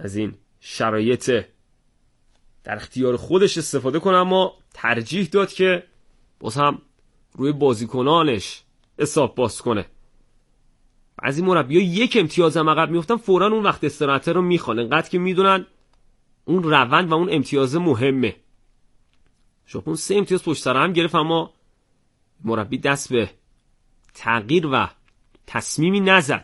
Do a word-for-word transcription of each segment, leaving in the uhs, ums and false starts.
از این شرایط در اختیار خودش استفاده کنه، اما ترجیح داد که باز هم روی بازیکنانش حساب باز کنه. بعضی مربی‌ها یک امتیاز هم عقب میافتن فوراً اون وقت استراحت رو میخوان، انقدر که میدونن اون روند و اون امتیاز مهمه. ژاپن سه امتیاز پشت سر هم گرفت، اما مربی دست به تغییر و تصمیمی نزد.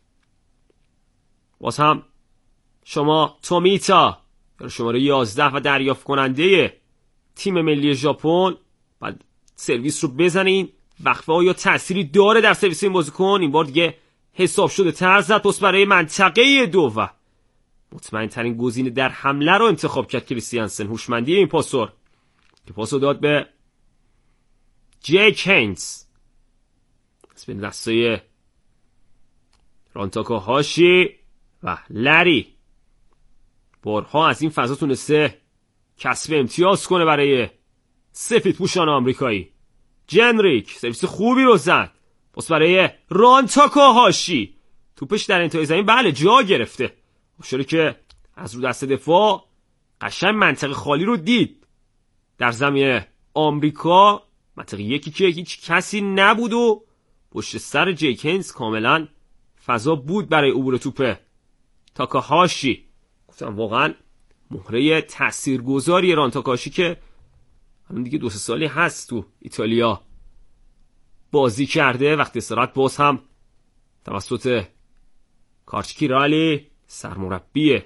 باز هم شما تومیتا شماره یازده و دریافت کننده تیم ملی ژاپن بعد سرویس رو بزنین. وقفه ها یا تأثیری داره در سرویس این بازیکن؟ این بار دیگه حساب شده تر زد، پس برای منطقه دو و مطمئن ترین گزینه در حمله رو انتخاب کرد کریستیانسن. هوشمندی این پاسور که پاسو داد به جیک هینز، از بین دستای رانتاکا هاشی و لری. بارها از این فضا تونسته کسب امتیاز کنه برای سفید پوشان آمریکایی. جنریک سرویس خوبی رو زد، پس برای رانتاکا هاشی. توپش در انتهای زمین بله جا گرفته، اشاره که از رو دست دفاع قشنگ منطقه خالی رو دید. در زمین آمریکا منطقه یکی که هیچ کسی نبود و پشت سر جیک هینز کاملا فضا بود برای عبور توپ تاکاهاشی. گفتم واقعا مهره تاثیرگذاری رانتاکاشی که همین دیگه دو سه سالی هست تو ایتالیا بازی کرده. وقتی استراحت باز هم توسط کارچکیرالی سرمربی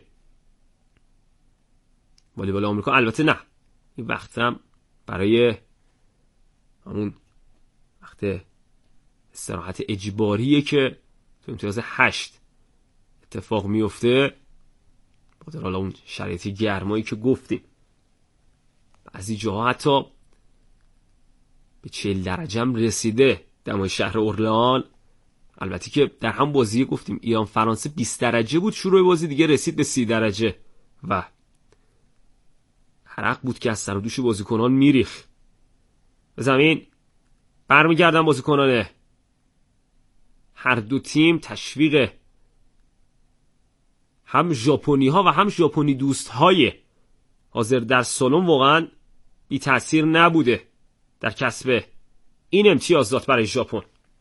والیبال آمریکا، البته نه این وقت هم برای همون وقت استراحت اجباریه که تو امتیاز هشت اتفاق میفته، با حالا اون شرایط گرمایی که گفتیم. بعضی جاها حتی به چهل درجه هم رسیده دمای شهر اورلئان. البته که در هم بازی گفتیم ایران فرانسه بیست درجه بود شروع بازی، دیگه رسید به سی درجه و حرق بود که از سر و دوش بازیکنان میریخ. به زمین برمیگردن بازیکنان هر دو تیم. تشویق هم ژاپنی ها و هم ژاپنی دوست های حاضر در سالن واقعا بی تأثیر نبوده در کسب این امتیازات برای ژاپن.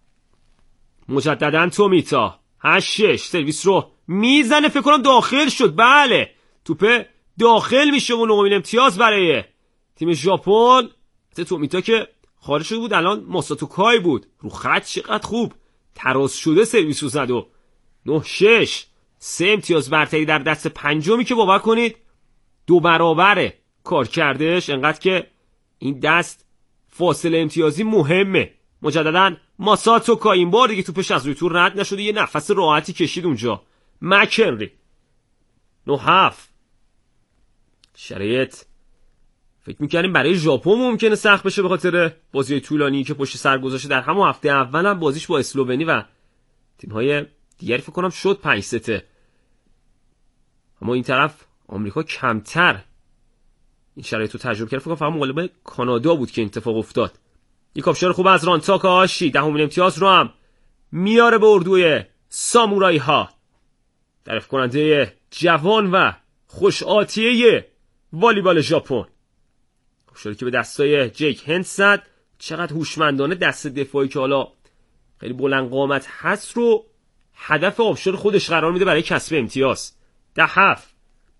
مجددا تومیتا هشت شش سرویس رو میزنه، فکر کنم داخل شد. بله توپ داخل میشه و نهمین امتیاز برای تیم ژاپن. تومیتا که خارج شده بود الان ماساتوکای بود رو خط، چقدر خوب تراز شده سرویس رو زد و نه شش سه امتیاز برتری در دست پنجمی که باور کنید دو برابره کار کردش، انقدر که این دست فاصله امتیازی مهمه. مجددا ماساتوکا این بار دیگه توپش از روی تور رد نشده، یه نفس راحتی کشید اونجا. مکنری نه هفت شرایط فکر میکنیم برای ژاپن ممکنه سخت بشه به خاطر بازی طولانی که پشت سر گذاشته. در همون هفته اول هم بازیش با اسلوونی و تیم‌های دیگری فکر کنم شد پنج سته، اما این طرف آمریکا کمتر این شرایط رو تجربه کرد. فکر کنم فقط مقابل کانادا بود که این اتفاق افتاد. یک آبشار خوب از رانتاکا هاشی، دهمین امتیاز رو هم میاره به اردوی سامورایی ها. تعریف کننده جوان و خوش آتیه والیبال ژاپن. آبشاری که به دستای جیک هینز زد، چقدر هوشمندانه دست دفاعی که حالا خیلی بلند قامت هست رو هدف آبشار خودش قرار میده برای کسب امتیاز. ده هفت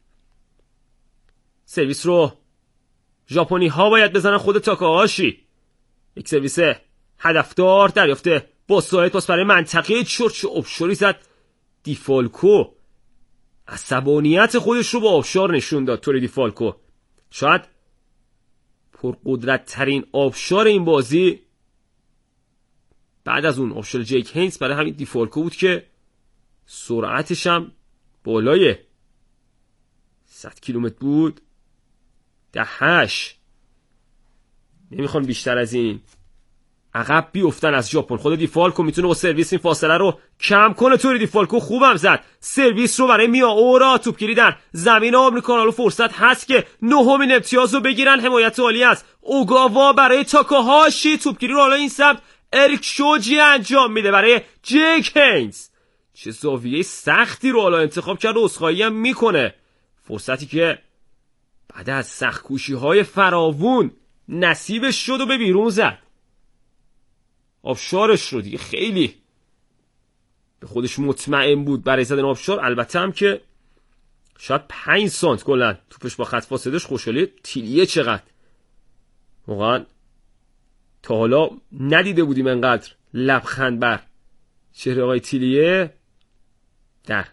سرویس رو ژاپنی ها باید بزنن خود تاکاهاشی. یک سرویس هدفدار دریافته با ساعت پاس برای منطقه چرچ آبشاری زد. دیفالکو عصبانیت خودش رو با آبشار نشون داد. توری دیفالکو شاید پرقدرت ترین آبشار این بازی بعد از اون آبشار جیک هینز برای همین دیفالکو بود که سرعتش هم بالای صد کیلومتر بود. ده هشت نمیخوان بیشتر از این عقب بیفتن از ژاپن. خود دیفالکو میتونه با سرویس این فاصله رو کم کنه. توری دیفالکو خوبم زد سرویس رو برای میا اورا. توپگیری در زمین آمریکا، حالا فرصت هست که نهمین امتیاز رو بگیرن. حمایت عالی است اوگاوا برای تاکاهاشی. توپگیری رو حالا این سمت اریک شوجی انجام میده برای جیک هینز. چه زاویه سختی رو حالا انتخاب کرد و عذرخواهی هم میکنه. فرصتی که بعد از سخت کوشی های فراوون نصیبش شد و به بیرون زد. آبشارش رو دیگه خیلی به خودش مطمئن بود برای زدن آبشار. البته هم که شاید پنج سانت کلن توپش با خط فاصلهش خوشحالی تیلیه چقدر. واقعا تا حالا ندیده بودیم انقدر لبخند بر چهره آقای تیلیه در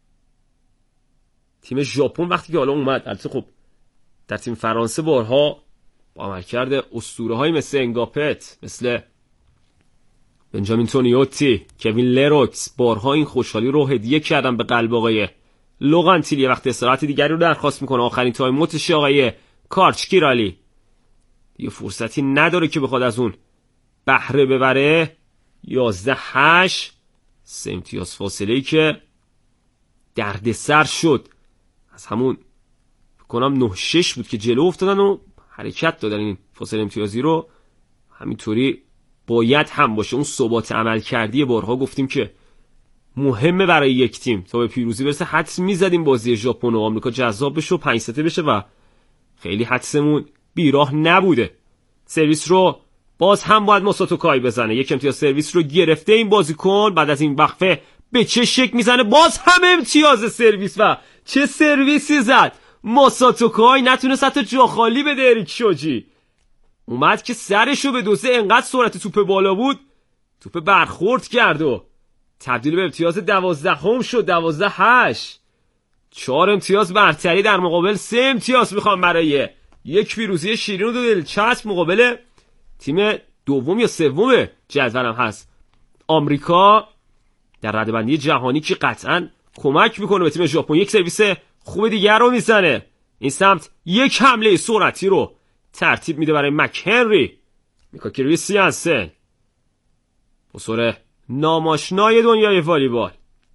تیم ژاپن وقتی که حالا اومد. البته خب در تیم فرانسه بارها با عملکرد اسطوره‌های مثل انگاپت، مثل بنجامین تونیوتی، کوین لروکس بارها این خوشحالی رو هدیه کردن به قلب آقای لوغان تیلیه. وقتی استراحت دیگری رو درخواست میکنه، آخرین تایم اوتش آقای کارچکیرالی یه فرصتی نداره که بخواد از اون بهره ببره. یازده هشت سه امتیاز فاصله‌ای که دردسر شد. از همون کنم نه شش بود که جلو افتادن و حرکت دادن این فاصله امتیازی رو. همینطوری باید هم باشه. اون ثبات عمل کردی بارها گفتیم که مهمه برای یک تیم تا به پیروزی برسه. حدس میزدیم بازی ژاپن و آمریکا جذاب بشه و پنج سته بشه و خیلی حدسمون بیراه نبوده. سرویس رو باز هم باید ماساتو کای بزنه. یک امتیاز سرویس رو گرفته این بازیکن. بعد از این وقفه به چه شک میزنه، باز هم امتیاز سرویس و چه سرویسی زد ماساتو کای. نتونست حتی جا خالی بده اریک شوجی. اومد که سرشو به دوزه، انقدر سرعت توپ بالا بود توپ برخورد کرد و تبدیل به امتیاز دوازده هم شد. دوازده هشت چهار امتیاز برتری در مقابل سه امتیاز میخوام برای یک پیروزی شیرین و دو دلچسب مقابل تیم دوم یا سوم جدولم هست آمریکا در رده‌بندی جهانی که قطعا کمک میکنه به تیم ژاپن. یک سرویس خوب دیگر رو میزنه این سمت، یک حمله سرعتی رو ترتیب میده برای مکهنری. میکا کریستیانسن بسوره ناماشنای دنیای والیبال.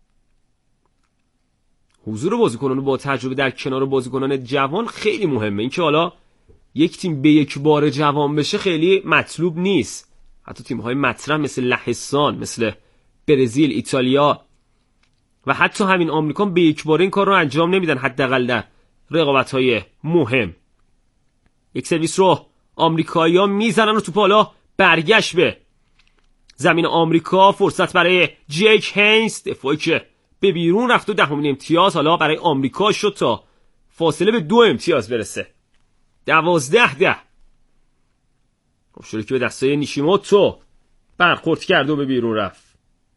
حضور بازیکنان با تجربه در کنار بازیکنان جوان خیلی مهمه. این که حالا یک تیم به یک بار جوان بشه خیلی مطلوب نیست. حتی تیم‌های مطرح مثل لهستان، مثل برزیل، ایتالیا و حتی همین آمریکا به یک بار این کار رو انجام نمیدن، حداقل در رقابت‌های مهم. یک سرویس رو آمریکایی‌ها میزنن و توپ حالا برگشت به زمین آمریکا. فرصت برای جیک هینز، دفاعی که به بیرون رفت و دهمین امتیاز حالا برای آمریکا شد تا فاصله به دو امتیاز برسه. دوازده ده افشاری که به دستای نیشیموتو برخورد کرد و به بیرون رفت.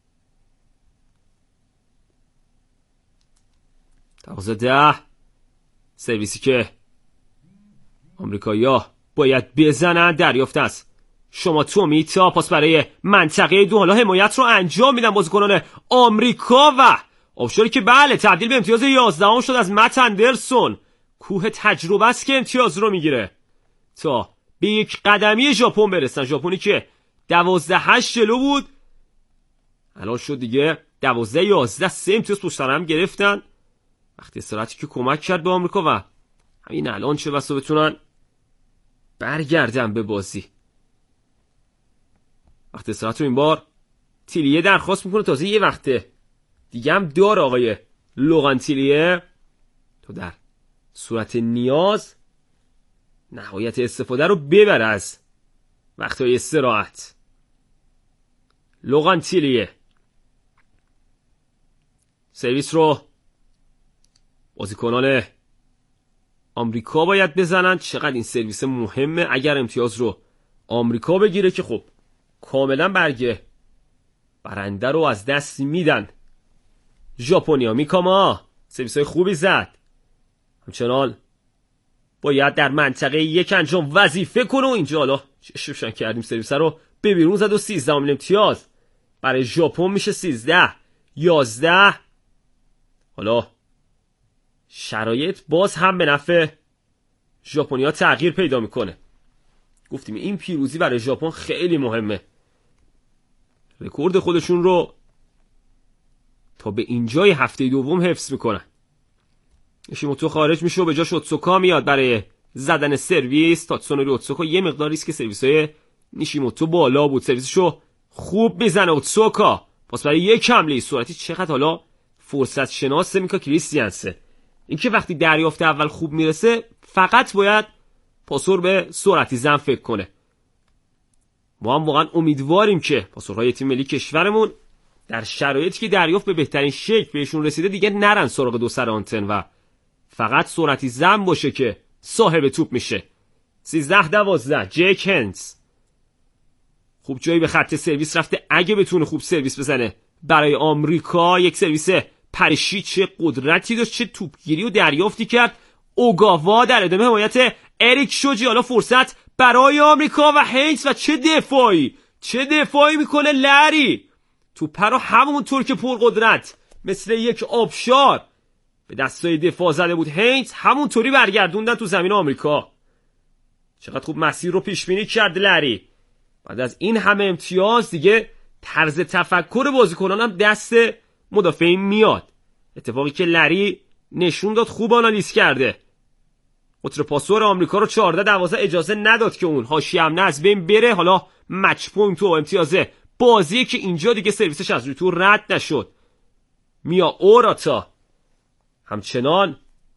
دوازده ده سرویسی که آمریکایی‌ها باید بزنن. دریافت است شما تومیتا، پاس برای منطقه دو. حالا حمایت رو انجام میدن بازیکنان آمریکا و آبشاری که بله تبدیل به امتیاز یازدهم شد از مت اندرسون. کوه تجربه است که امتیاز رو میگیره تا به یک قدمی ژاپن برسن. ژاپنی که دوازده هشت جلو بود الان شد دیگه دوازده یازده، سه امتیاز پشت سر هم گرفتن. وقتی استراحتی که کمک کرد به آمریکا و همین الان چه بسا بتونن برگردن به بازی. وقتی استراحت رو این بار تیلیه درخواست میکنه، تازه یه وقته دیگه هم داره آقای لوغان تیلیه تو در صورت نیاز نهایت استفاده رو ببره از وقتهای استراحت. لوغان تیلیه سرویس رو بازیکنان آمریکا باید بزنن. چقدر این سرویس مهمه. اگر امتیاز رو آمریکا بگیره که خب کاملا برگه برنده رو از دست میدن ژاپنیا. میکاما سرویس های خوبی زد، همچنان باید در منطقه یک انجام وظیفه کنه و اینجا حالا چشمشان کردیم سرویس رو به بیرون زد و سیزده امتیاز برای ژاپن میشه. سیزده یازده حالا شرایط باز هم به نفع ژاپنیا تغییر پیدا میکنه. گفتیم این پیروزی برای ژاپن خیلی مهمه. رکورد خودشون رو تا به اینجای هفته دوم حفظ میکنن. نیشیموتو خارج میشه و به جاش اوتسوکا میاد برای زدن سرویس. تاتسونوری اوتسوکا یه مقداری است که سرویس‌های نیشیموتو بالا بود، سرویسشو خوب میزنه اوتسوکا. پس برای یک حمله سرعتی چقدر حالا فرصت شناس میکا کریستیانسن. اینکه وقتی دریافت اول خوب میرسه فقط باید پاسور به سرعتی زن فکر کنه. ما هم واقعا امیدواریم که پاسورهای تیم ملی کشورمون در شرایطی که دریافت به بهترین شکل بهشون رسیده دیگه نرن سراغ دو سر آنتن و فقط سرعتی زن باشه که صاحب توپ میشه. سیزده دوازده جیک هنز خوب جایی به خط سرویس رفته، اگه بتونه خوب سرویس بزنه برای آمریکا. یک سرویس پرشی چه قدرتی داشت، چه توپگیری و دریافتی کرد. اوگاوا در ادامه حمایت اریک شوجی. حالا فرصت برای آمریکا و هینز و چه دفاعی چه دفاعی میکنه لری. توپ رو همونطور که پرقدرت مثل یک آبشار به دستای دفاع زده بود هینز، همونطوری برگردوندن تو زمین آمریکا. چقدر خوب مسیر رو پیش بینی کرد لری. بعد از این همه امتیاز دیگه طرز تفکر بازیکنان هم دست مدافعین میاد. اتفاقی که لری نشون داد خوب آنالیز کرده. قطر پاسور آمریکا رو چهارده دوازده اجازه نداد که اون حاشیه امنه از بین بره. حالا مچ پوینت و امتیازه بازیه که اینجا دیگه سرویسش از روی تو رد نشد. میا اوراتا همچنان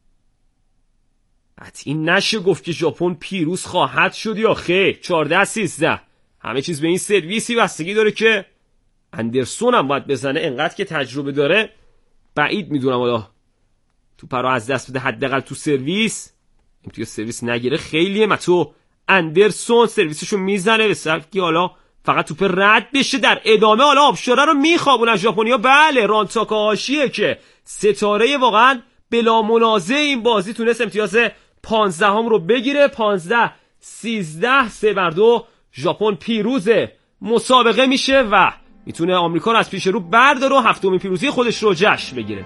قطعی نشه گفت که ژاپن پیروز خواهد شد یا خیر. چهارده سیزده همه چیز به این سرویسی بستگی داره که اندرسون هم باید بزنه. انقدر که تجربه داره بعید میدونم حالا تو پرا از دست بده. حداقل تو سرویس امتیاز سرویس نگیره خیلیه. متو اندرسون سرویسشو میزنه به صرفی حالا فقط توپ رد بشه. در ادامه حالا آبشاره رو میخوابون از ژاپنیا. بله ران تاکاهاشیه که ستاره واقعا بلا منازع این بازی تونست امتیاز پانزده هم رو بگیره. پانزده سیزده سه بر دو ژاپن پیروز مسابقه میشه و میتونه آمریکا رو از پیش رو برداره و هفتمین پیروزی خودش رو جشن بگیره.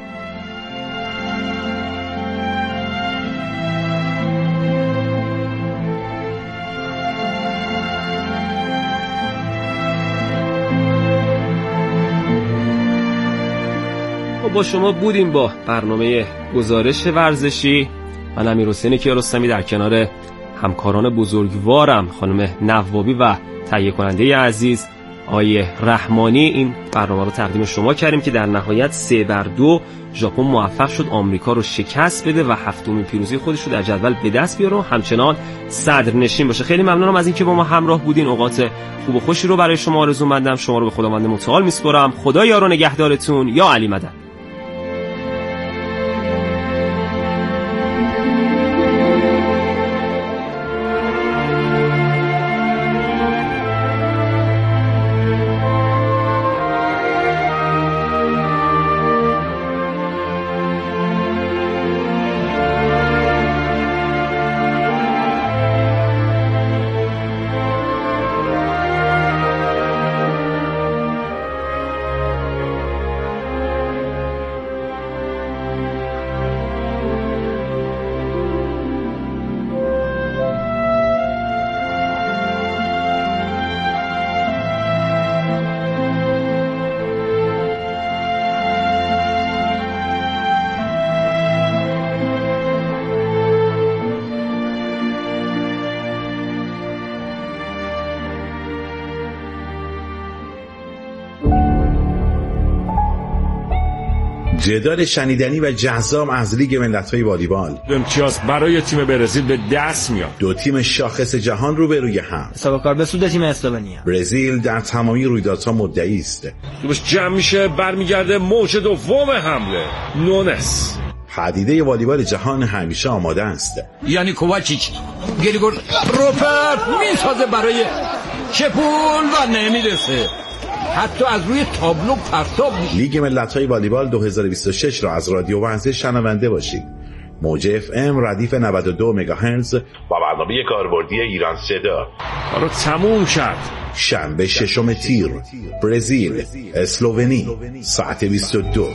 با شما بودیم با برنامه گزارش ورزشی. من امیرحسین کیارستمی در کنار همکاران بزرگوارم خانم نوابی و تهیه کننده عزیز آقای رحمانی این برنامه رو تقدیم شما کردیم که در نهایت سه بر دو ژاپن موفق شد آمریکا رو شکست بده و هفتمین پیروزی خودش رو در جدول به دست بیاره و همچنان صدرنشین باشه. خیلی ممنونم از اینکه با ما همراه بودین. اوقات خوب و خوشی رو برای شما آرزو مندم. شما رو به خداوند متعال میسپارم. خدا یار و نگهدارتون. یا علی مدد. جدال شنیدنی و جذاب از لیگ ملت‌های والیبال. امتیاز برای تیم برزیل به دست میاد. دو تیم شاخص جهان روبروی هم. حساب کار به سود تیم اسلوونیا. برزیل در تمامی رویدادها مدعی است. توپش جمع میشه، برمیگرده موج دوم حمله. نونس. پدیده والیبال جهان همیشه آماده است. یعنی کوواچیچ گریگور روپرت میسازه برای چپول و نمیرسه. حتی از روی تابلو پرتاب. لیگ ملت‌های والیبال دو هزار و بیست و شش را از رادیو ورزش شنونده باشید. موج اف ام ردیف نود و دو مگاهرتز و برنامه کاربردی ایران صدا. کارو تموم کرد. شنبه ششم تیر، برزیل اسلوونی، ساعت بیست و دو.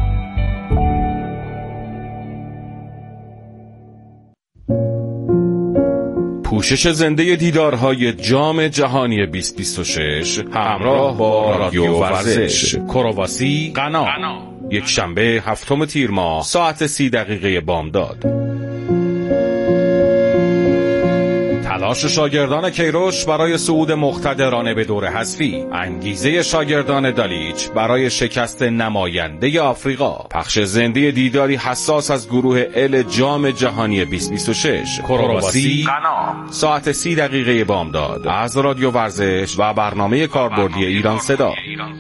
پوشش زنده دیدارهای جام جهانی بیست بیست و شش همراه با رادیو ورزش. کرواسی قنا، یک شنبه هفتم تیر ماه ساعت سی دقیقه بامداد. تلاش شاگردان کیروش برای صعود مقتدرانه به دور حذفی، انگیزه شاگردان دالیچ برای شکست نماینده آفریقا، پخش زنده دیداری حساس از گروه ال جام جهانی بیست بیست و شش، کرواسی غنا، ساعت سی دقیقه بامداد از رادیو ورزش و برنامه کاربردی ایران صدا.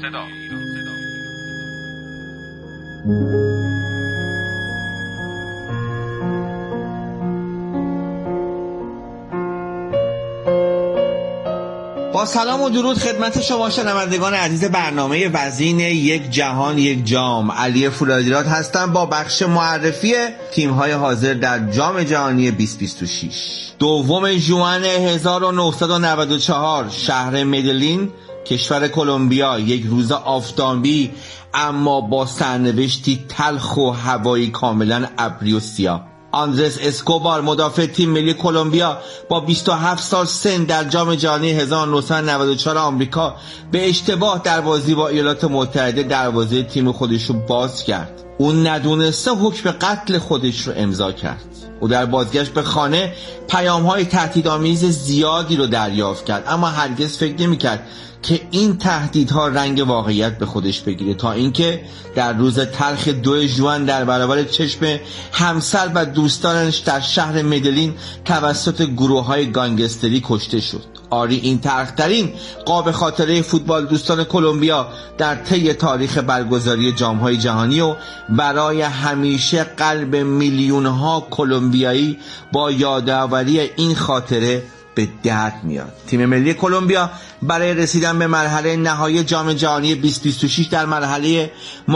با سلام و درود خدمت شما شنوندگان عزیز برنامه وزین یک جهان یک جام. علی فولادیراد هستم با بخش معرفی تیم‌های حاضر در جام جهانی بیست بیست و شش. دوم ژوئن هزار و نهصد و نود و چهار، شهر مدلین، کشور کلمبیا. یک روز آفتابی اما با سرنوشتی تلخ و هوایی کاملا ابری و سیاه. آندرس اسکوبار، مدافع تیم ملی کلمبیا با بیست و هفت سال سن، در جام جهانی هزار و نهصد و نود و چهار آمریکا به اشتباه در بازی با ایالات متحده دروازه تیم خودش رو باز کرد. اون ندونسته حکم قتل خودش رو امضا کرد. او در بازگشت به خانه پیام‌های تهدیدآمیز زیادی رو دریافت کرد، اما هرگز فکر نمی‌کرد که این تهدیدها رنگ واقعیت به خودش بگیره، تا اینکه در روز تلخ دو ژوئن در برابر چشم همسر و دوستانش در شهر مدلین توسط گروه‌های گانگستری کشته شد. آری، این تلخ‌ترین قاب خاطره فوتبال دوستان کلمبیا در طی تاریخ برگزاری جام‌های جهانی و برای همیشه قلب میلیون‌ها کلمبیایی با یادآوری این خاطره به درد میاد. تیم ملی کلمبیا برای رسیدن به مرحله نهایی جام جهانی بیست بیست و شش در مرحله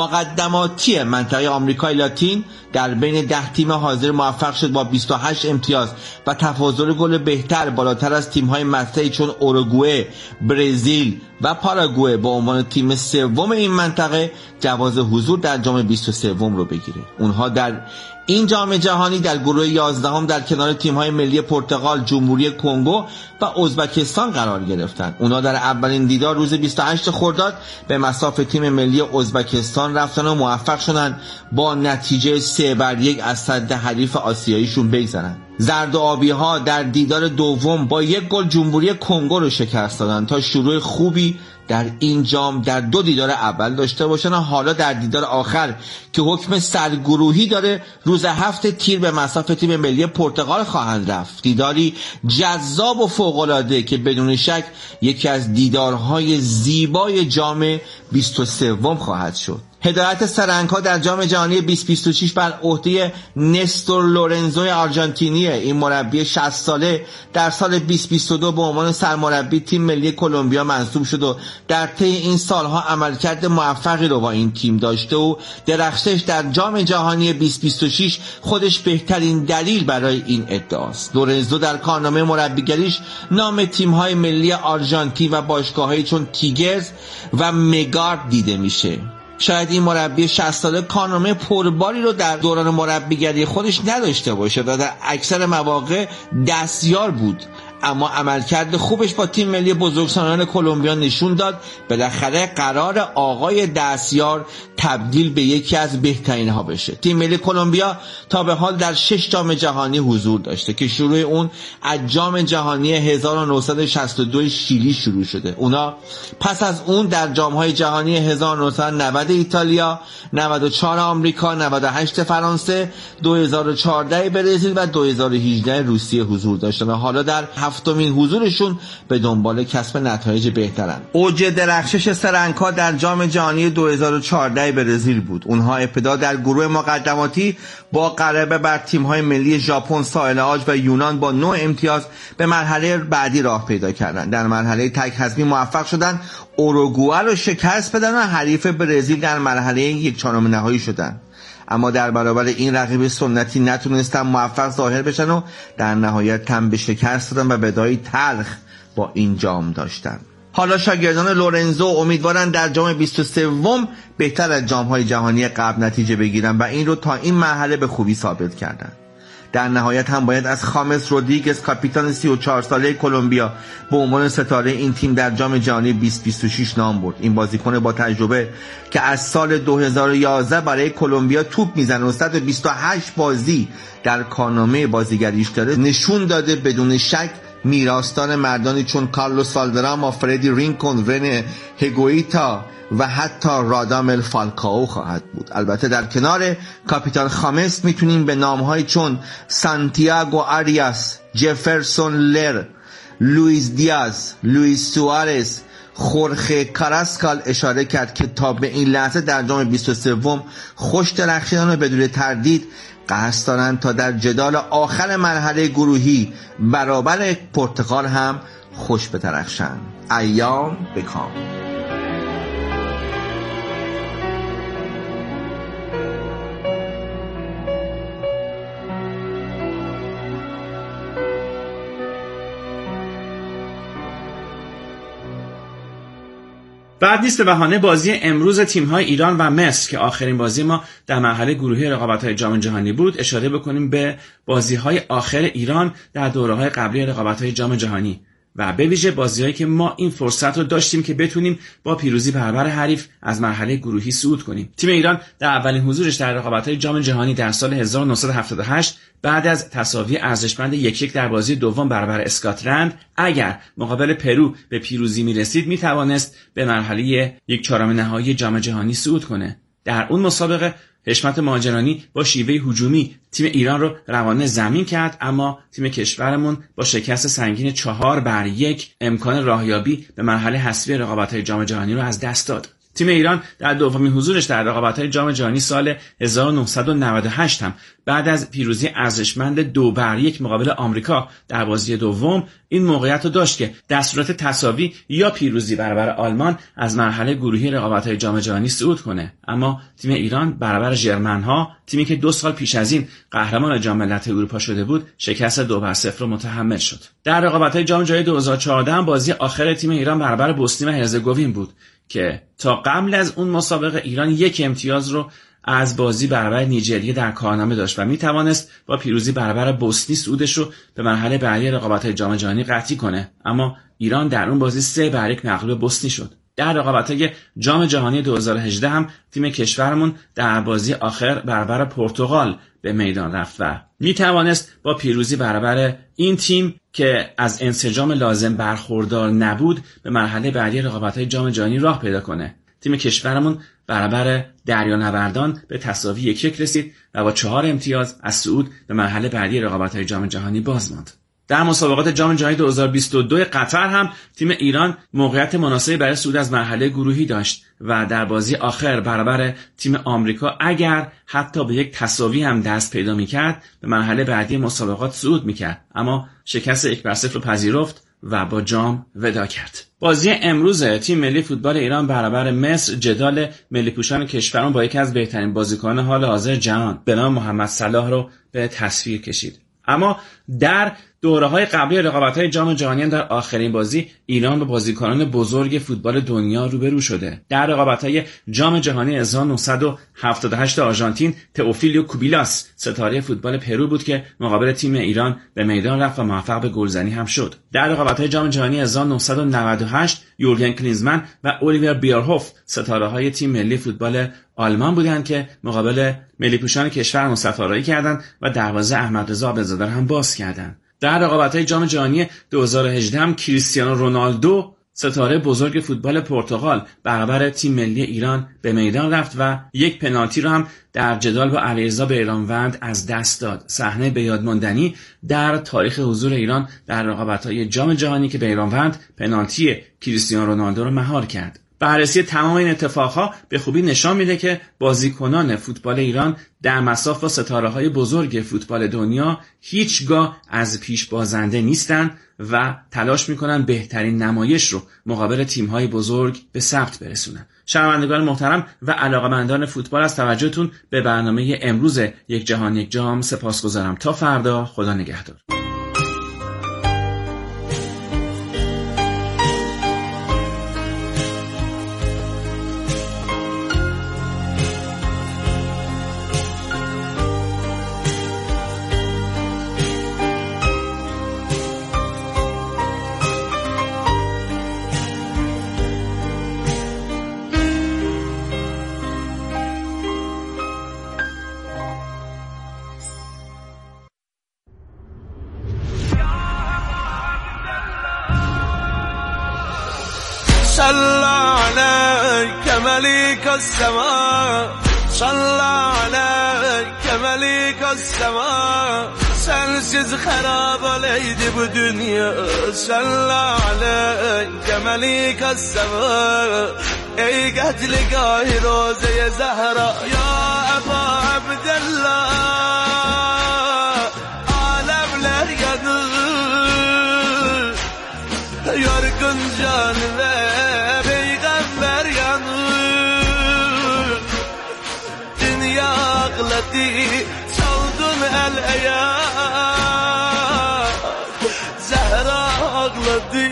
مقدماتی منطقه آمریکای لاتین در بین ده تیم حاضر موفق شد با بیست و هشت امتیاز و تفاضل گل بهتر بالاتر از تیم‌های مطرحی چون اوروگوئه، برزیل و پاراگوئه با عنوان تیم سوم این منطقه جواز حضور در جام بیست و سه رو بگیره. اونها در این جام جهانی در گروه یازدهم در کنار تیم‌های ملی پرتغال، جمهوری کنگو و ازبکستان قرار گرفتند. اونا در اولین دیدار روز بیست و هشت خرداد به مصاف تیم ملی ازبکستان رفتن و موفق شدن با نتیجه سه بر یک از صد حریف آسیاییشون بگذرن. زرد و آبی ها در دیدار دوم با یک گل جمهوری کنگو رو شکست دادن تا شروع خوبی در این جام در دو دیدار اول داشته باشن و حالا در دیدار آخر که حکم سرگروهی داره روز هفت تیر به مصاف تیم ملی پرتغال خواهند رفت. دیداری جذاب و فوق‌العاده که بدون شک یکی از دیدارهای زیبای جام بیست و سه خواهد شد. هدایت سرنگ‌ها در جام جهانی بیست بیست و شش بر عهده نستور لورنزو آرژانتینیه. این مربی شصت ساله در سال بیست بیست و دو به عنوان سرمربی تیم ملی کلمبیا منصوب شد و در طی این سالها عملکرد موفقی رو با این تیم داشته و درخشش در جام جهانی بیست بیست و شش خودش بهترین دلیل برای این ادعاست. لورنزو در کارنامه مربیگریش نام تیم‌های ملی آرژانتین و باشگاه‌هایی چون تیگرز و مگارد دیده میشه. شاید این مربی شصت ساله کارنامه پرباری رو در دوران مربیگری خودش نداشته باشه و در اکثر مواقع دستیار بود، اما عملکرد خوبش با تیم ملی بزرگسالان کلمبیا نشون داد بالاخره قرار آقای دستیار تبدیل به یکی از بهترین ها بشه. تیم ملی کلمبیا تا به حال در شش جام جهانی حضور داشته که شروع اون از جام جهانی هزار و نهصد و شصت و دو شیلی شروع شده. اونا پس از اون در جام‌های جهانی هزار و نهصد و نود ایتالیا، نود و چهار آمریکا، نود و هشت فرانسه، دو هزار و چهارده برزیل و دو هزار و هجده روسیه حضور داشتن و حالا در هفتمین حضورشون به دنبال کسب نتایج بهترن. اوج درخشش سرنگ‌ها در جام جهانی دو هزار و چهارده برزیل بود. اونها ابتدا در گروه مقدماتی با غلبه بر تیم‌های ملی ژاپن، ساحل عاج و یونان با نه امتیاز به مرحله بعدی راه پیدا کردند. در مرحله تک حذفی موفق شدند اوروگوئه رو شکست بدن و حریف برزیل در مرحله یک چهارم نهایی شدند. اما در برابر این رقیب سنتی نتونستن موفق ظاهر بشن و در نهایت تن به شکست دادن و بدایی تلخ با این جام داشتن. حالا شاگردان لورنزو امیدوارن در جام بیست و سه بهتر از جام‌های جهانی قبل نتیجه بگیرن و این رو تا این مرحله به خوبی ثابت کردن. در نهایت هم باید از خامس رودریگز، کاپیتان سی و چهار ساله کلمبیا، به عنوان ستاره این تیم در جام جهانی بیست بیست و شش نام برد. این بازیکن با تجربه که از سال دو هزار و یازده برای کلمبیا توپ میزنه و صد و بیست و هشت بازی در کارنامه بازیگریش داره، نشون داده بدون شک میراثدار مردانی چون کارلوس والدراما، فردی رینکون، رنه هگویتا و حتی رادامل فالکائو خواهد بود. البته در کنار کاپیتان خامس میتونیم به نام‌های چون سانتیاگو آریاس، جفرسون لر، لوئیس دیاز، لوئیس سوارز، خورخه کاراسکال اشاره کرد که تا به این لحظه در جام بیست و سه خوش درخشیدن و بدون تردید قصد دارند تا در جدال آخر مرحله گروهی برابر پرتغال هم خوش بترخشند. ایام بکام. بعد نیست به بهانه بازی امروز تیم‌های ایران و مصر که آخرین بازی ما در مرحله گروهی رقابت‌های جام جهانی بود اشاره بکنیم به بازی‌های آخر ایران در دوره‌های قبلی رقابت‌های جام جهانی و به ویژه بازی‌هایی که ما این فرصت رو داشتیم که بتونیم با پیروزی برابر حریف از مرحله گروهی صعود کنیم. تیم ایران در اولین حضورش در رقابت‌های جام جهانی در سال هزار و نهصد و هفتاد و هشت بعد از تساوی ارزشمند یک یک در بازی دوم برابر اسکاتلند اگر مقابل پرو به پیروزی می‌رسید می‌توانست به مرحله یک چهارم نهایی جام جهانی صعود کنه. در اون مسابقه حشمت مهاجرانی با شیوه هجومی تیم ایران رو روانه زمین کرد، اما تیم کشورمون با شکست سنگین چهار بر یک امکان راهیابی به مرحله حذفی رقابت‌های جام جهانی رو از دست داد. تیم ایران در دومین حضورش در رقابت‌های جام جهانی سال هزار و نهصد و نود و هشت هم بعد از پیروزی ارزشمند دو بر یک مقابل آمریکا در بازی دوم این موقعیت رو داشت که در صورت تساوی یا پیروزی برابر آلمان از مرحله گروهی رقابت‌های جام جهانی صعود کنه، اما تیم ایران برابر ژرمن‌ها، تیمی که دو سال پیش از این قهرمان جام ملت‌های اروپا شده بود، شکست دو بر صفر رو متحمل شد. در رقابت‌های جام جهانی دو هزار و چهارده هم بازی آخر تیم ایران برابر بوسنی و هرزگوین بود که تا قبل از اون مسابقه ایران یک امتیاز رو از بازی برابر نیجریه در کارنامه داشت و می توانست با پیروزی برابر بوسنی صعودش رو به مرحله بعدی رقابت‌های جام جهانی قطعی کنه، اما ایران در اون بازی سه بر یک مغلوب بوسنی شد. در رقابت‌های جام جهانی دو هزار و هجده هم تیم کشورمون در بازی آخر برابر پرتغال به میدان رفت و می توانست با پیروزی برابر این تیم که از انسجام لازم برخوردار نبود به مرحله بعدی رقابت‌های جام جهانی راه پیدا کنه. تیم کشورمون برابر دریانوردان به تساوی یک یک رسید و با چهار امتیاز از صعود به مرحله بعدی رقابت‌های جام جهانی باز ماند. در مسابقات جام جهانی دو هزار و بیست و دو قطر هم تیم ایران موقعیت مناسبی برای صعود از مرحله گروهی داشت و در بازی آخر برابر تیم آمریکا اگر حتی به یک تساوی هم دست پیدا می‌کرد به مرحله بعدی مسابقات صعود می‌کرد، اما شکست یک بر صفر رو پذیرفت و با جام ودا کرد. بازی امروز تیم ملی فوتبال ایران برابر مصر جدال ملی پوشان کشورمون با یکی از بهترین بازیکنان حال حاضر جهان به نام محمد صلاح رو به تصویر کشید. اما در دوره‌های قبلی رقابت‌های جام جهانی در آخرین بازی ایران با بازیکنان بزرگ فوتبال دنیا روبرو شده. در رقابت‌های جام جهانی هزار و نهصد و هفتاد و هشت آرژانتین تئوفیلیو کوبیلاس ستاره فوتبال پرو بود که مقابل تیم ایران به میدان رفت و موفق به گلزنی هم شد. در رقابت‌های جام جهانی هزار و نهصد و نود و هشت یورگن کلینزمن و الیور بیارهوف ستاره‌های تیم ملی فوتبال آلمان بودند که مقابل ملی پوشان کشور ستاره‌ای کردند و دروازه احمدرضا عابدزاده هم باز کردند. در رقابت‌های جام جهانی دو هزار و هجده هم کریستیانو رونالدو ستاره بزرگ فوتبال پرتغال برابر تیم ملی ایران به میدان رفت و یک پنالتی رو هم در جدال با علیرضا بیرانوند از دست داد. صحنه به یاد ماندنی در تاریخ حضور ایران در رقابت‌های جام جهانی که بیرانوند پنالتی کریستیانو رونالدو رو مهار کرد. بررسی تمام این اتفاقها به خوبی نشان میده که بازیکنان فوتبال ایران در مصاف با ستاره‌های بزرگ فوتبال دنیا هیچگاه از پیش بازنده نیستن و تلاش میکنن بهترین نمایش رو مقابل تیم‌های بزرگ به ثبت برسونن. شنوندگان محترم و علاقه‌مندان فوتبال از توجهتون به برنامه امروز یک جهان یک جام سپاسگزارم. تا فردا، خدا نگهدار. صلى عليك مليك السماء صلى عليك مليك السماء sensiz harab oleydi bu dünya Sallallahu aleyke melike sema Ey qatligah-i Roze-i Zahra Ya Eba Abdallah Alemler yanır Yorgun can ve peygamber yanır Dünya ağladı Çaldın el ayak Zehra ağladı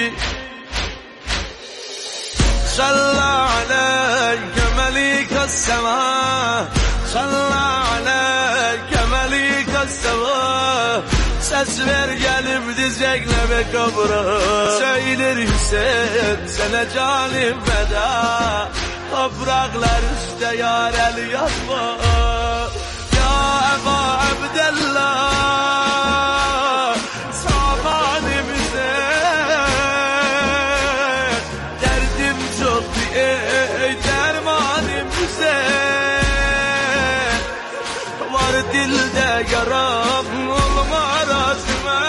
Sallallahu aleyke melike sema Sallallahu aleyke melike sema Ses ver gelip dizekle ve kabra Söyler Hüseyin sana canim feda Topraklar üstte yar el yazma Ya Eba Abdallah Samanimize Derdim çok ey dermanimize Var dilde yaram olmaz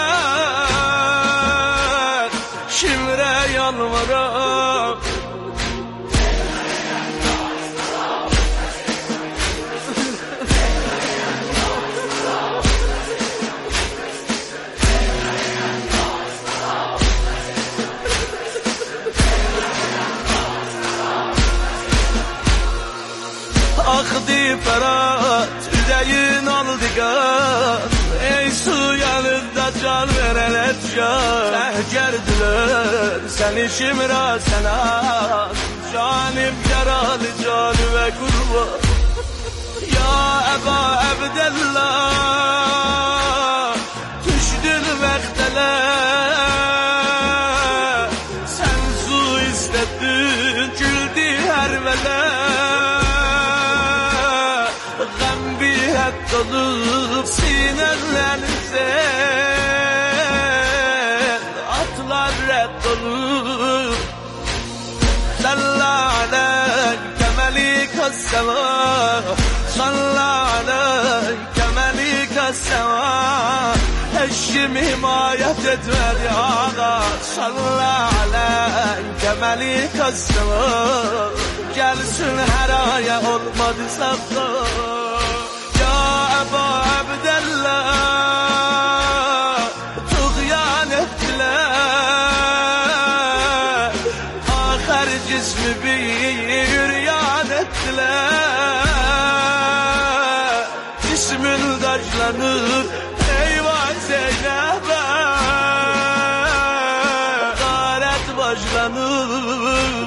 ben Şimre yalvarım Akdi Ferhat üdeyin aldı gan Ey su yanında can veren et can Tehcerdiler seni şimra senan Canim yaralı canı ve kurban Ya Eba Abdallah Düştün mektele Sen su istedin güldü her melek Dolup sinirlerinize Atlar red dolup Sallallahu aleyke melike sema Sallallahu aleyke melike sema Eşim himayet etmedi ağa Sallallahu aleyke melike sema Gelsin her aya olmadı sabda Eba Abdallah Tuğyan ettiler Ahir cismi bir yan ettiler Cismin taşlanır eyvah Zeynep'e Garet başlanır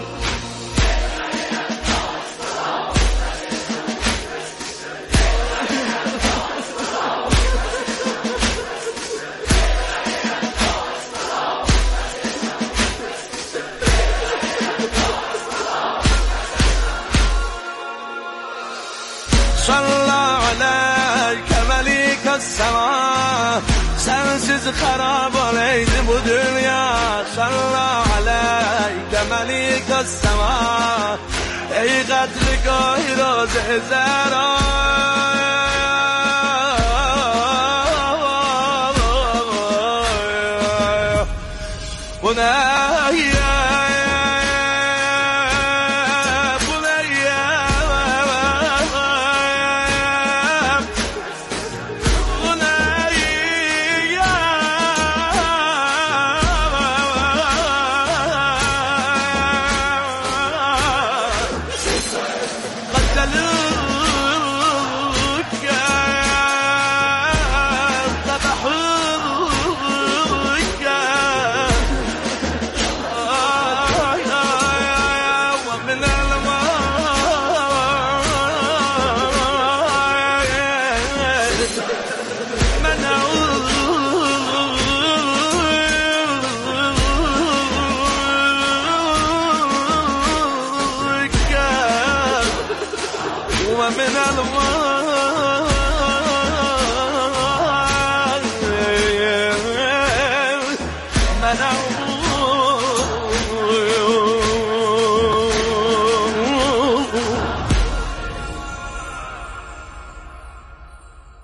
Sallallahu aleyke melike sema Sensiz harab oleydi bu dünya Sallallahu aleyke melike sema Ey qatligah-i Roze-i Zahra Bu ne